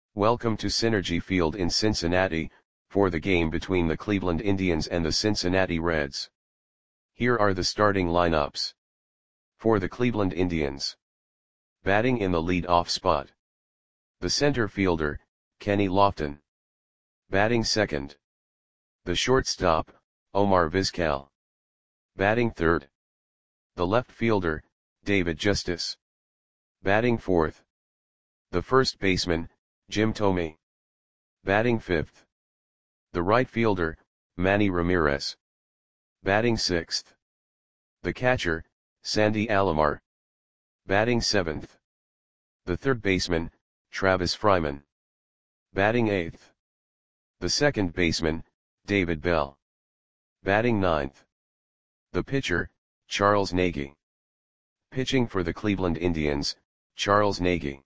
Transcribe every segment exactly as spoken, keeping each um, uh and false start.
Welcome to Synergy Field in Cincinnati, for the game between the Cleveland Indians and the Cincinnati Reds. Here are the starting lineups. For the Cleveland Indians. Batting in the lead-off spot. The center fielder, Kenny Lofton. Batting second. The shortstop, Omar Vizquel. Batting third. The left fielder, David Justice. Batting fourth. The first baseman, Jim Thome. Batting fifth. The right fielder, Manny Ramirez. Batting sixth. The catcher, Sandy Alomar. Batting seventh. The third baseman, Travis Fryman. Batting eighth. The second baseman, David Bell. Batting ninth. The pitcher, Charles Nagy. Pitching for the Cleveland Indians, Charles Nagy.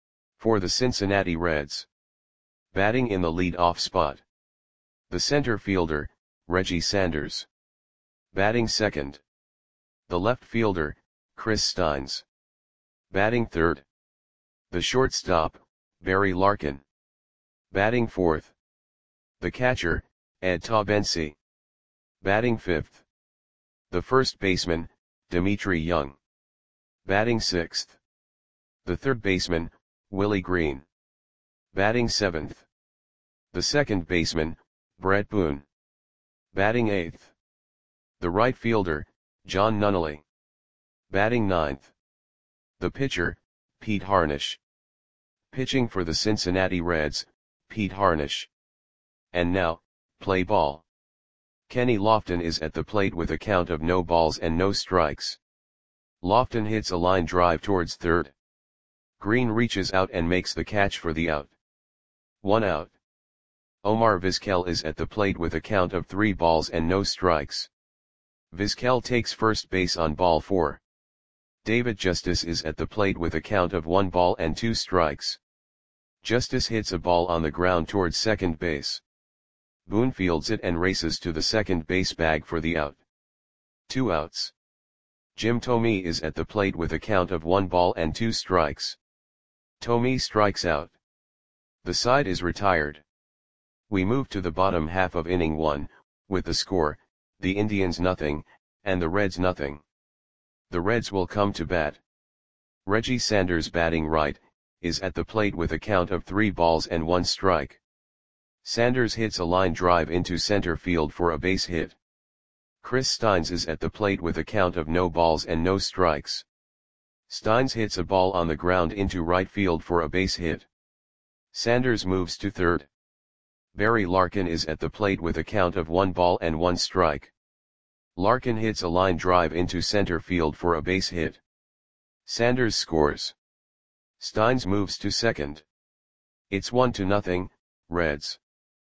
For the Cincinnati Reds. Batting in the lead-off spot. The center fielder, Reggie Sanders. Batting second. The left fielder, Chris Steins. Batting third. The shortstop, Barry Larkin. Batting fourth. The catcher, Ed Taubensee. Batting fifth. The first baseman, Dimitri Young. Batting sixth. The third baseman, Willie Green. Batting seventh. The second baseman, Brett Boone. Batting eighth. The right fielder, John Nunnally. Batting ninth. The pitcher, Pete Harnisch. Pitching for the Cincinnati Reds, Pete Harnisch. And now, play ball. Kenny Lofton is at the plate with a count of no balls and no strikes. Lofton hits a line drive towards third. Green reaches out and makes the catch for the out. One out. Omar Vizquel is at the plate with a count of three balls and no strikes. Vizquel takes first base on ball four. David Justice is at the plate with a count of one ball and two strikes. Justice hits a ball on the ground towards second base. Boone fields it and races to the second base bag for the out. Two outs. Jim Thome is at the plate with a count of one ball and two strikes. Thome strikes out. The side is retired. We move to the bottom half of inning one, with the score, the Indians nothing, and the Reds nothing. The Reds will come to bat. Reggie Sanders, batting right, is at the plate with a count of three balls and one strike. Sanders hits a line drive into center field for a base hit. Chris Steins is at the plate with a count of no balls and no strikes. Steins hits a ball on the ground into right field for a base hit. Sanders moves to third. Barry Larkin is at the plate with a count of one ball and one strike. Larkin hits a line drive into center field for a base hit. Sanders scores. Steins moves to second. It's one to nothing, Reds.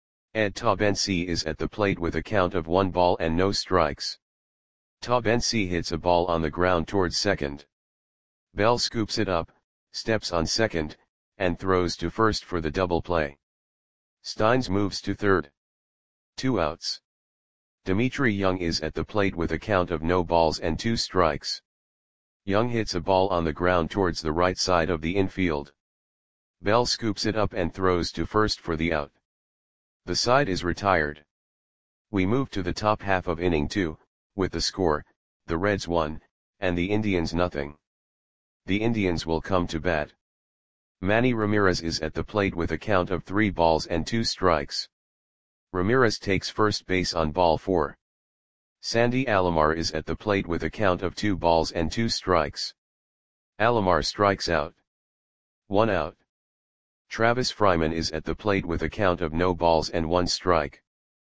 Ed Taubensee is at the plate with a count of one ball and no strikes. Taubensee hits a ball on the ground towards second. Bell scoops it up, steps on second, and throws to first for the double play. Steins moves to third. Two outs. Dimitri Young is at the plate with a count of no balls and two strikes. Young hits a ball on the ground towards the right side of the infield. Bell scoops it up and throws to first for the out. The side is retired. We move to the top half of inning two, with the score, the Reds one, and the Indians nothing. The Indians will come to bat. Manny Ramirez is at the plate with a count of three balls and two strikes. Ramirez takes first base on ball four. Sandy Alomar is at the plate with a count of two balls and two strikes. Alomar strikes out. One out. Travis Fryman is at the plate with a count of no balls and one strike.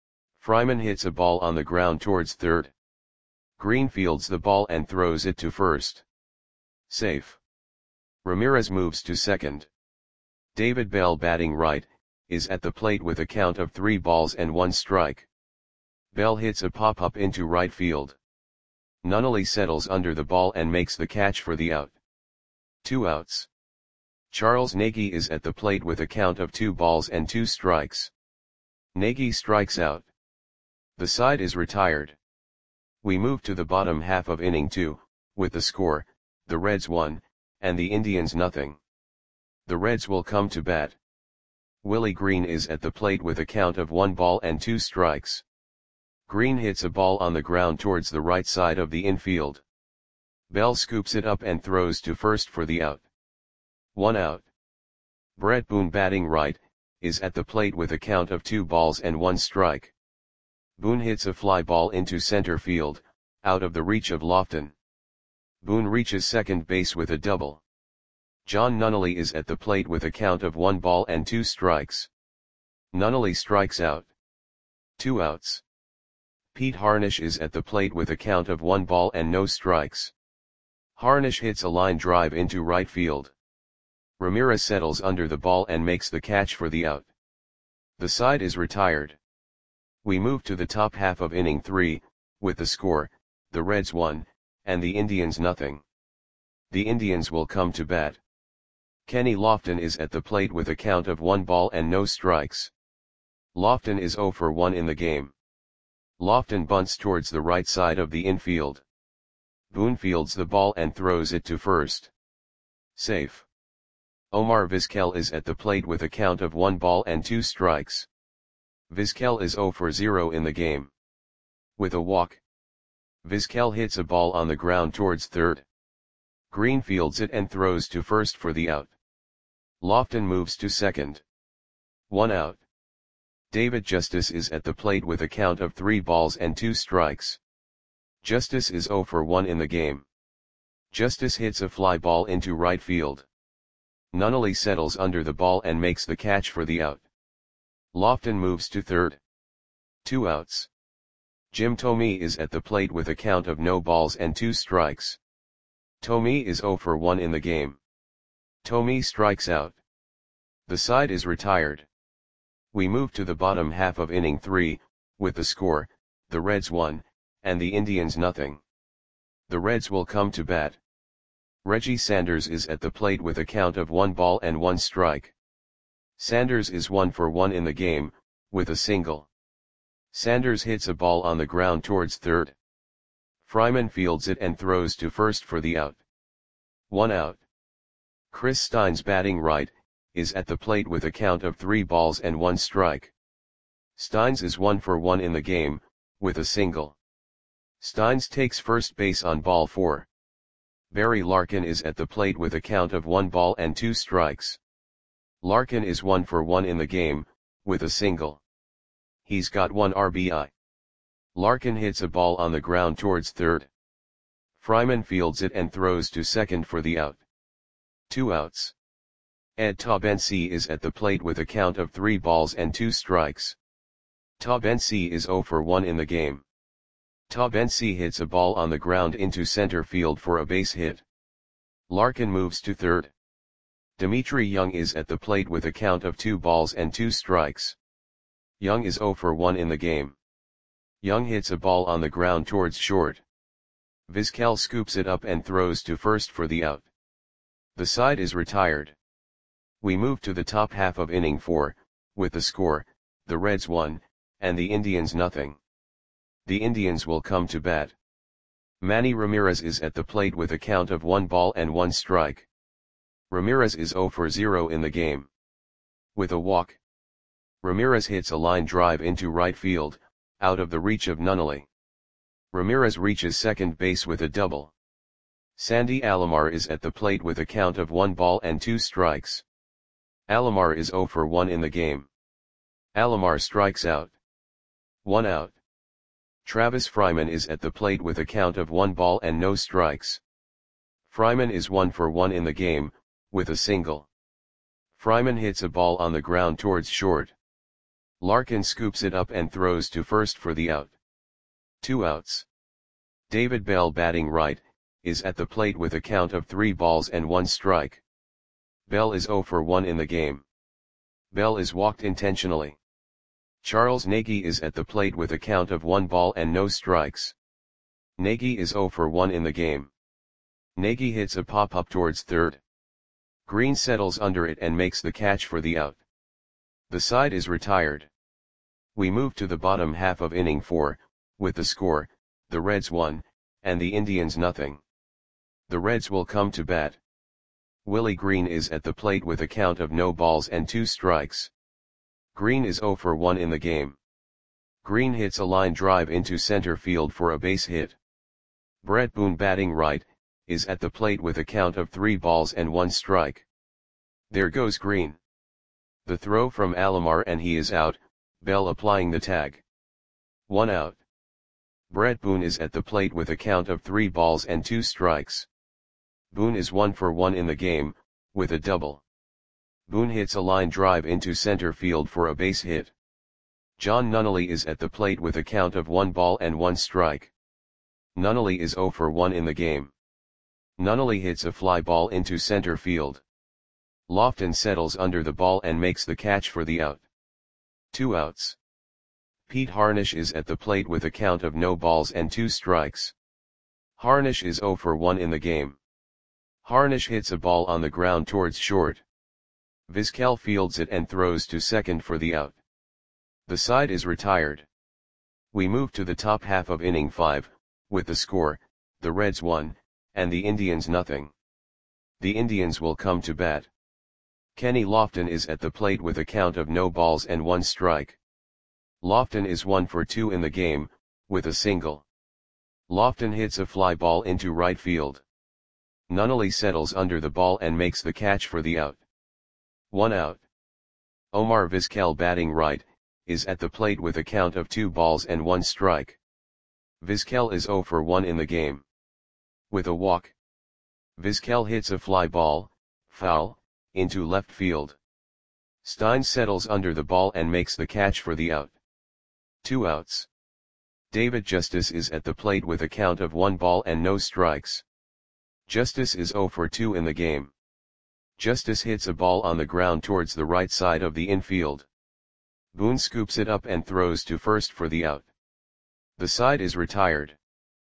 Fryman hits a ball on the ground towards third. Green fields the ball and throws it to first. Safe. Ramirez moves to second. David Bell, batting right, is at the plate with a count of three balls and one strike. Bell hits a pop-up into right field. Nunnally settles under the ball and makes the catch for the out. Two outs. Charles Nagy is at the plate with a count of two balls and two strikes. Nagy strikes out. The side is retired. We move to the bottom half of inning two, with the score, the Reds one, and the Indians nothing. The Reds will come to bat. Willie Green is at the plate with a count of one ball and two strikes. Green hits a ball on the ground towards the right side of the infield. Bell scoops it up and throws to first for the out. One out. Brett Boone, batting right, is at the plate with a count of two balls and one strike. Boone hits a fly ball into center field, out of the reach of Lofton. Boone reaches second base with a double. John Nunnally is at the plate with a count of one ball and two strikes. Nunnally strikes out. Two outs. Pete Harnish is at the plate with a count of one ball and no strikes. Harnish hits a line drive into right field. Ramirez settles under the ball and makes the catch for the out. The side is retired. We move to the top half of inning three, with the score, the Reds one, and the Indians nothing. The Indians will come to bat. Kenny Lofton is at the plate with a count of one ball and no strikes. Lofton is zero for one in the game. Lofton bunts towards the right side of the infield. Boone fields the ball and throws it to first. Safe. Omar Vizquel is at the plate with a count of one ball and two strikes. Vizquel is zero for zero in the game. With a walk, Vizquel hits a ball on the ground towards third. Green fields it and throws to first for the out. Lofton moves to second. One out. David Justice is at the plate with a count of three balls and two strikes. Justice is zero for one in the game. Justice hits a fly ball into right field. Nunnally settles under the ball and makes the catch for the out. Lofton moves to third. Two outs. Jim Thome is at the plate with a count of no balls and two strikes. Thome is zero for one in the game. Thome strikes out. The side is retired. We move to the bottom half of inning three, with the score, the Reds one, and the Indians nothing. The Reds will come to bat. Reggie Sanders is at the plate with a count of one ball and one strike. Sanders is one for one in the game, with a single. Sanders hits a ball on the ground towards third. Fryman fields it and throws to first for the out. One out. Chris Steins, batting right, is at the plate with a count of three balls and one strike. Steins is one for one in the game, with a single. Steins takes first base on ball four. Barry Larkin is at the plate with a count of one ball and two strikes. Larkin is one for one in the game, with a single. He's got one R B I. Larkin hits a ball on the ground towards third. Fryman fields it and throws to second for the out. Two outs. Ed Taubensee is at the plate with a count of three balls and two strikes. Taubensee is zero for one in the game. Taubensee hits a ball on the ground into center field for a base hit. Larkin moves to third. Dimitri Young is at the plate with a count of two balls and two strikes. Young is zero for one in the game. Young hits a ball on the ground towards short. Vizquel scoops it up and throws to first for the out. The side is retired. We move to the top half of inning four, with the score, the Reds one, and the Indians nothing. The Indians will come to bat. Manny Ramirez is at the plate with a count of one ball and one strike. Ramirez is zero for zero in the game. With a walk, Ramirez hits a line drive into right field, out of the reach of Nunnally. Ramirez reaches second base with a double. Sandy Alomar is at the plate with a count of one ball and two strikes. Alomar is zero for one in the game. Alomar strikes out. One out. Travis Fryman is at the plate with a count of one ball and no strikes. Fryman is one for one in the game, with a single. Fryman hits a ball on the ground towards short. Larkin scoops it up and throws to first for the out. Two outs. David Bell, batting right, is at the plate with a count of three balls and one strike. Bell is zero for one in the game. Bell is walked intentionally. Charles Nagy is at the plate with a count of one ball and no strikes. Nagy is zero for one in the game. Nagy hits a pop-up towards third. Green settles under it and makes the catch for the out. The side is retired. We move to the bottom half of inning four, with the score, the Reds one, and the Indians nothing. The Reds will come to bat. Willie Green is at the plate with a count of no balls and two strikes. Green is zero for one in the game. Green hits a line drive into center field for a base hit. Bret Boone batting right, is at the plate with a count of three balls and one strike. There goes Green. The throw from Alomar and he is out, Bell applying the tag. One out. Bret Boone is at the plate with a count of three balls and two strikes. Boone is one for one in the game, with a double. Boone hits a line drive into center field for a base hit. John Nunnally is at the plate with a count of one ball and one strike. Nunnally is zero for one in the game. Nunnally hits a fly ball into center field. Lofton settles under the ball and makes the catch for the out. Two outs. Pete Harnisch is at the plate with a count of no balls and two strikes. Harnisch is zero for one in the game. Harnisch hits a ball on the ground towards short. Vizquel fields it and throws to second for the out. The side is retired. We move to the top half of inning five, with the score, the Reds one, and the Indians nothing. The Indians will come to bat. Kenny Lofton is at the plate with a count of no balls and one strike. Lofton is one for two in the game, with a single. Lofton hits a fly ball into right field. Nunnally settles under the ball and makes the catch for the out. One out. Omar Vizquel batting right, is at the plate with a count of two balls and one strike. Vizquel is zero for one in the game. With a walk. Vizquel hits a fly ball, foul, into left field. Stein settles under the ball and makes the catch for the out. Two outs. David Justice is at the plate with a count of one ball and no strikes. Justice is zero for two in the game. Justice hits a ball on the ground towards the right side of the infield. Boone scoops it up and throws to first for the out. The side is retired.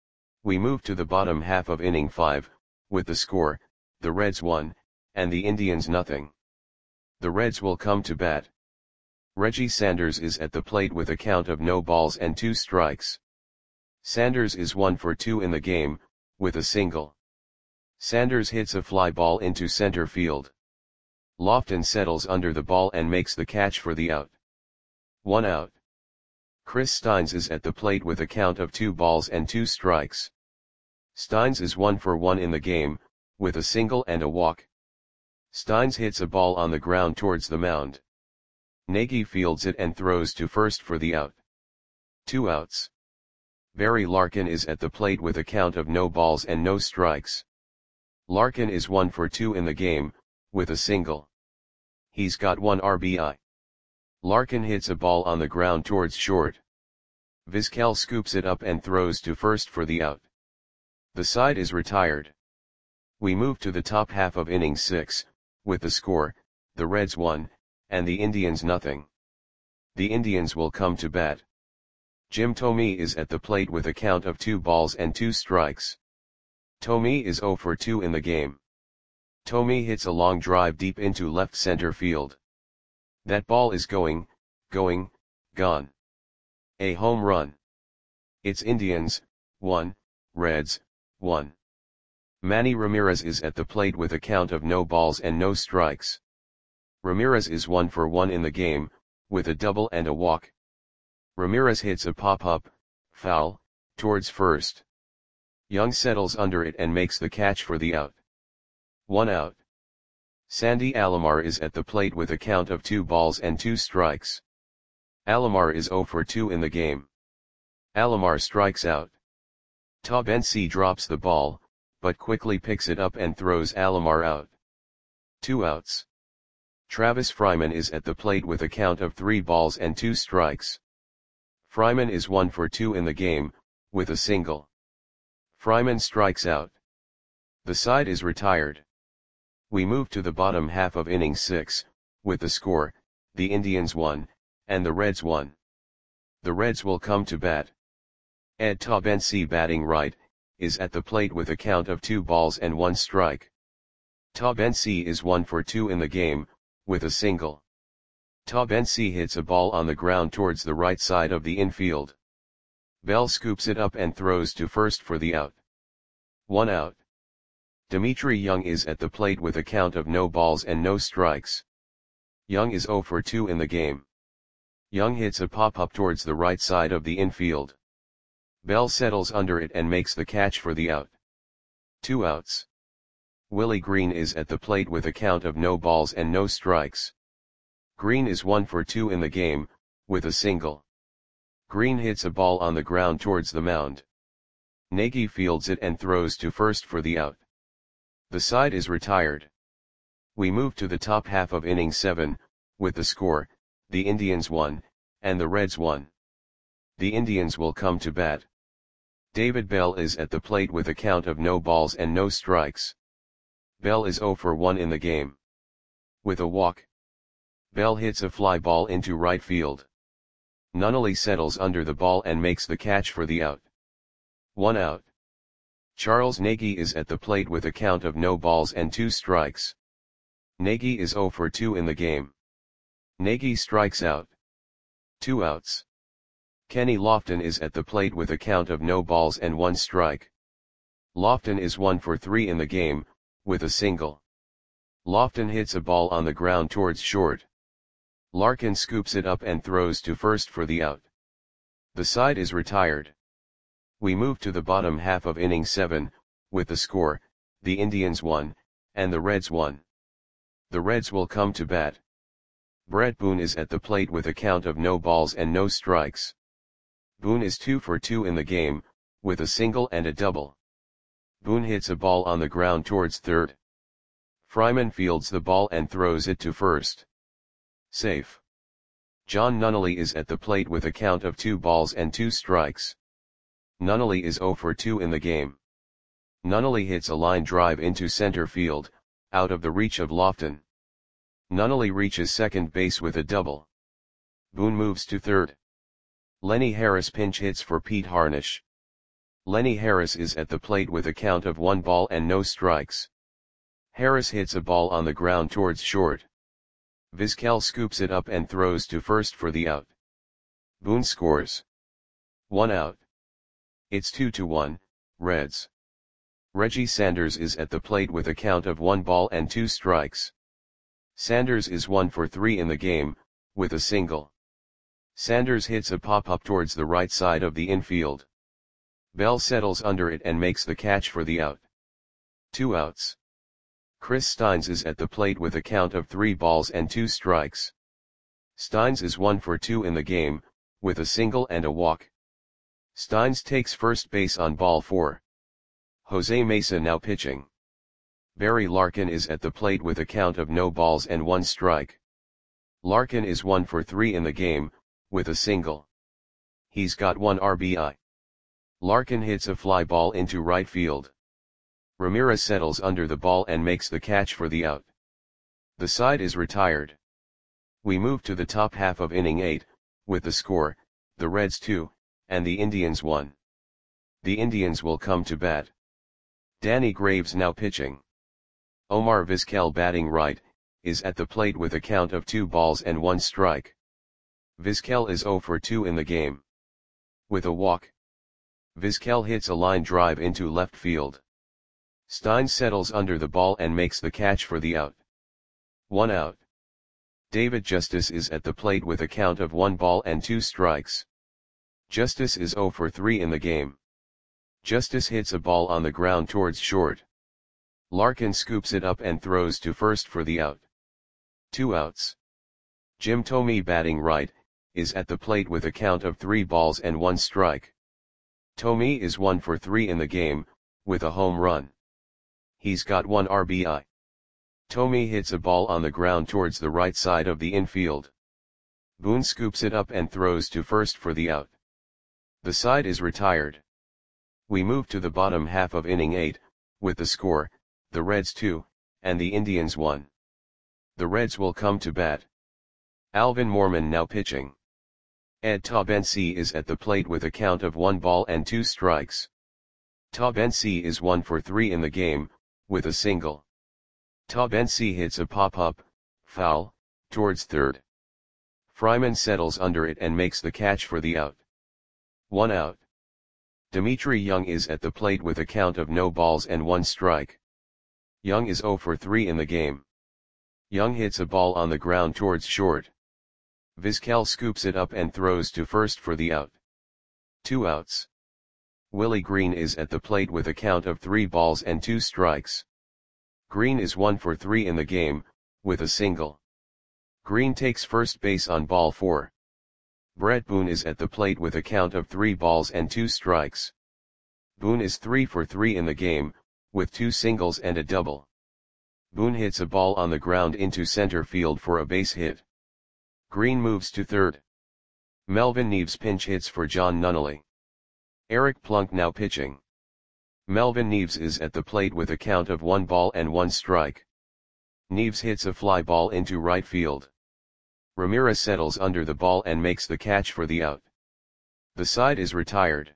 We move to the bottom half of inning five, with the score, the Reds one, and the Indians nothing. The Reds will come to bat. Reggie Sanders is at the plate with a count of no balls and two strikes. Sanders is one for two in the game, with a single. Sanders hits a fly ball into center field. Lofton settles under the ball and makes the catch for the out. One out. Chris Steins is at the plate with a count of two balls and two strikes. Steins is one for one in the game, with a single and a walk. Steins hits a ball on the ground towards the mound. Nagy fields it and throws to first for the out. Two outs. Barry Larkin is at the plate with a count of no balls and no strikes. Larkin is one for two in the game, with a single. He's got one R B I. Larkin hits a ball on the ground towards short. Vizquel scoops it up and throws to first for the out. The side is retired. We move to the top half of inning six, with the score, the Reds one, and the Indians nothing. The Indians will come to bat. Jim Thome is at the plate with a count of two balls and two strikes. Thome is zero for two in the game. Thome hits a long drive deep into left center field. That ball is going, going, gone. A home run. It's Indians, one, Reds, one. Manny Ramirez is at the plate with a count of no balls and no strikes. Ramirez is one for one in the game, with a double and a walk. Ramirez hits a pop-up, foul, towards first. Young settles under it and makes the catch for the out. One out. Sandy Alomar is at the plate with a count of two balls and two strikes. Alomar is zero for two in the game. Alomar strikes out. Taubensee drops the ball, but quickly picks it up and throws Alomar out. Two outs. Travis Fryman is at the plate with a count of three balls and two strikes. Fryman is one for two in the game, with a single. Fryman strikes out. The side is retired. We move to the bottom half of inning six, with the score, the Indians one, and the Reds one. The Reds will come to bat. Ed Taubensee batting right, is at the plate with a count of two balls and one strike. Taubensee is one for two in the game, with a single. Taubensee hits a ball on the ground towards the right side of the infield. Bell scoops it up and throws to first for the out. One out. Dimitri Young is at the plate with a count of no balls and no strikes. Young is zero for two in the game. Young hits a pop-up towards the right side of the infield. Bell settles under it and makes the catch for the out. Two outs. Willie Green is at the plate with a count of no balls and no strikes. Green is one for two in the game, with a single. Green hits a ball on the ground towards the mound. Nagy fields it and throws to first for the out. The side is retired. We move to the top half of inning seven, with the score, the Indians won, and the Reds won. The Indians will come to bat. David Bell is at the plate with a count of no balls and no strikes. Bell is oh for one in the game. With a walk. Bell hits a fly ball into right field. Nunnally settles under the ball and makes the catch for the out. One out. Charles Nagy is at the plate with a count of no balls and two strikes. Nagy is oh for two in the game. Nagy strikes out. Two outs. Kenny Lofton is at the plate with a count of no balls and one strike. Lofton is one for three in the game, with a single. Lofton hits a ball on the ground towards short. Larkin scoops it up and throws to first for the out. The side is retired. We move to the bottom half of inning seven, with the score, the Indians won, and the Reds won. The Reds will come to bat. Brett Boone is at the plate with a count of no balls and no strikes. Boone is two for two in the game, with a single and a double. Boone hits a ball on the ground towards third. Fryman fields the ball and throws it to first. Safe. John Nunnally is at the plate with a count of two balls and two strikes. Nunnally is oh for two in the game. Nunnally hits a line drive into center field, out of the reach of Lofton. Nunnally reaches second base with a double. Boone moves to third. Lenny Harris pinch hits for Pete Harnisch. Lenny Harris is at the plate with a count of one ball and no strikes. Harris hits a ball on the ground towards short. Vizquel scoops it up and throws to first for the out. Boone scores. One out. It's two to one, Reds. Reggie Sanders is at the plate with a count of one ball and two strikes. Sanders is one for three in the game, with a single. Sanders hits a pop-up towards the right side of the infield. Bell settles under it and makes the catch for the out. Two outs. Chris Steins is at the plate with a count of three balls and two strikes. Steins is one for two in the game, with a single and a walk. Steins takes first base on ball four. Jose Mesa now pitching. Barry Larkin is at the plate with a count of no balls and one strike. Larkin is one for three in the game, with a single. He's got one R B I. Larkin hits a fly ball into right field. Ramirez settles under the ball and makes the catch for the out. The side is retired. We move to the top half of inning eight, with the score, the Reds two, and the Indians one. The Indians will come to bat. Danny Graves now pitching. Omar Vizquel batting right, is at the plate with a count of two balls and one strike. Vizquel is oh for two in the game. With a walk. Vizquel hits a line drive into left field. Stein settles under the ball and makes the catch for the out. One out. David Justice is at the plate with a count of one ball and two strikes. Justice is oh for three in the game. Justice hits a ball on the ground towards short. Larkin scoops it up and throws to first for the out. Two outs. Jim Thome batting right, is at the plate with a count of three balls and one strike. Thome is one for three in the game, with a home run. He's got one R B I. Thome hits a ball on the ground towards the right side of the infield. Boone scoops it up and throws to first for the out. The side is retired. We move to the bottom half of inning eight, with the score, the Reds two, and the Indians one. The Reds will come to bat. Alvin Mormon now pitching. Ed Taubensee is at the plate with a count of one ball and two strikes. Taubensee is one for three in the game, with a single. Taubensee hits a pop-up, foul, towards third. Fryman settles under it and makes the catch for the out. One out. Dimitri Young is at the plate with a count of no balls and one strike. Young is oh for three in the game. Young hits a ball on the ground towards short. Vizquel scoops it up and throws to first for the out. Two outs. Willie Green is at the plate with a count of three balls and two strikes. Green is one for three in the game, with a single. Green takes first base on ball four. Brett Boone is at the plate with a count of three balls and two strikes. Boone is three for three in the game, with two singles and a double. Boone hits a ball on the ground into center field for a base hit. Green moves to third. Melvin Neves pinch hits for John Nunnally. Eric Plunk now pitching. Melvin Neves is at the plate with a count of one ball and one strike. Neves hits a fly ball into right field. Ramirez settles under the ball and makes the catch for the out. The side is retired.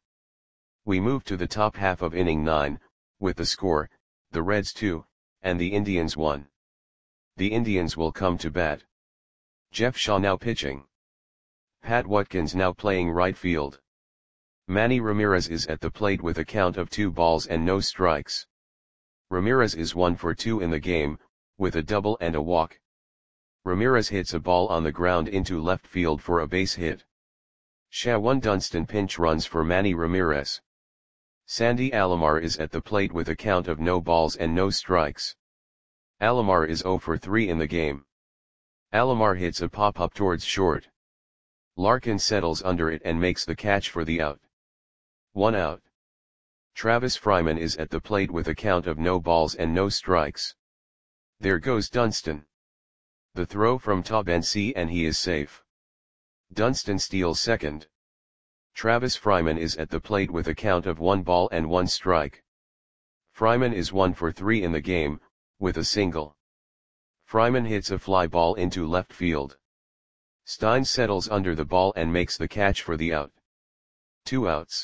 We move to the top half of inning nine, with the score, the Reds two, and the Indians one. The Indians will come to bat. Jeff Shaw now pitching. Pat Watkins now playing right field. Manny Ramirez is at the plate with a count of two balls and no strikes. Ramirez is one for two in the game, with a double and a walk. Ramirez hits a ball on the ground into left field for a base hit. Shawan Dunston pinch runs for Manny Ramirez. Sandy Alomar is at the plate with a count of no balls and no strikes. Alomar is zero for three in the game. Alomar hits a pop-up towards short. Larkin settles under it and makes the catch for the out. One out. Travis Fryman is at the plate with a count of no balls and no strikes. There goes Dunston. The throw from Taubensee and he is safe. Dunston steals second. Travis Fryman is at the plate with a count of one ball and one strike. Fryman is one for three in the game, with a single. Fryman hits a fly ball into left field. Stein settles under the ball and makes the catch for the out. Two outs.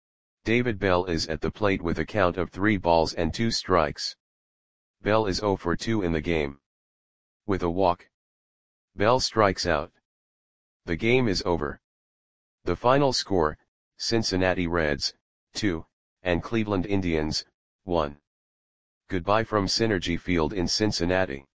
David Bell is at the plate with a count of three balls and two strikes. Bell is zero for two in the game. With a walk, Bell strikes out. The game is over. The final score, Cincinnati Reds, two, and Cleveland Indians, one. Goodbye from Synergy Field in Cincinnati.